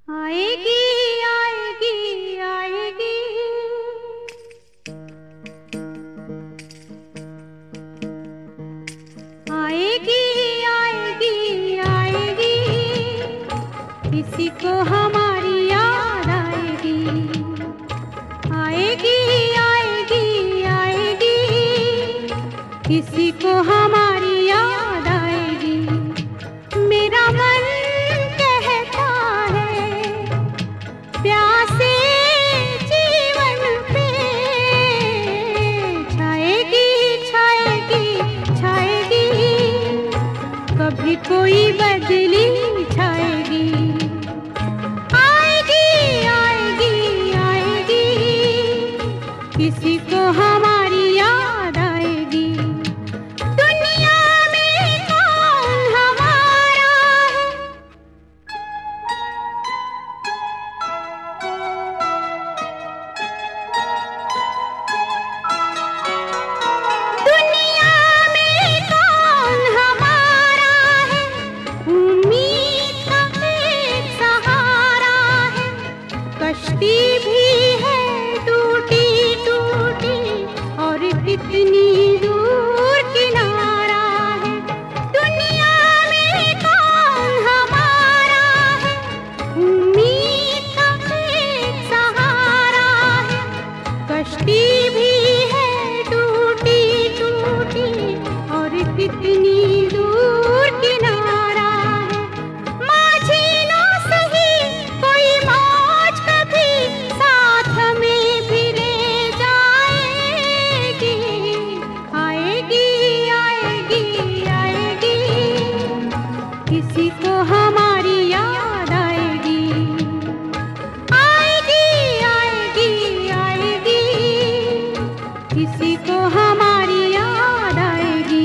आएगी आएगी आएगी, आएगी आएगी आएगी, किसी को हमारी याद आएगी। आएगी आएगी आएगी, किसी को हमारी याद आएगी। मेरा मन कहता है प्यासे जीवन पे छाएगी छाएगी छाएगी, कभी कोई बदली छाएगी। आएगी आएगी आएगी, किसी को हमारी याद आएगी। दुनिया में कौन हमारा है, दुनिया में कौन हमारा है, उम्मीद का एक सहारा है। कश्ती भी है टूटी टूटी और कितनी दूर किनारा है। दुनिया में कौन हमारा है, उम्मीद का एक सहारा है। कश्ती भी है टूटी टूटी और कितनी दूर किनारा है। माझी ना सही कोई मौज कभी साथ हमें भी ले जाएगी। आएगी आएगी आएगी, किसी को हमारी याद आएगी। आएगी आएगी आएगी, किसी को हमारी याद आएगी।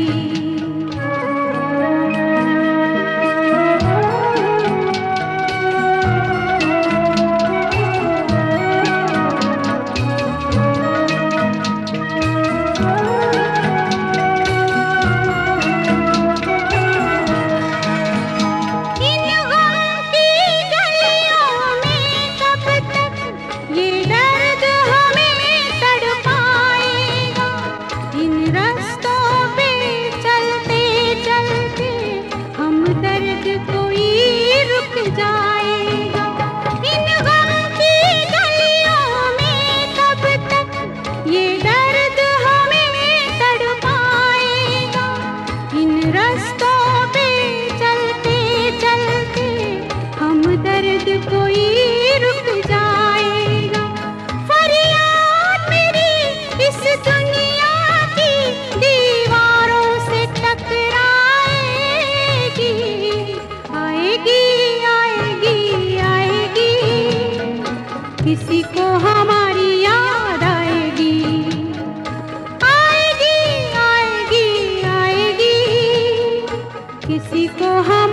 इन गम की गलियों में कब तक ये दर्द हमें तड़पाएगा। इन रास्तों पे चलते चलते हम दर्द कोई रुक जाएगा। इन गम की गलियों में कब तक ये दर्द हमें तड़पाएगा। इन रास्तों पे चलते चलते हम दर्द कोई रुक जाएगा। फरियाद मेरी इस दुनिया की दीवारों से टकराएगी। आएगी आएगी आएगी, किसी को हमारी याद आएगी। आएगी आएगी आएगी, किसी को हम